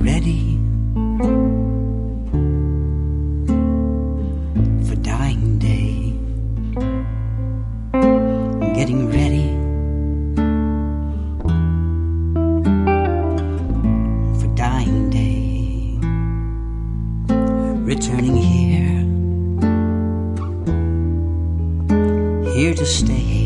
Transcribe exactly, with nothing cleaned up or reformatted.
ready for dying day. I'm getting ready for dying day. Returning here, here to stay.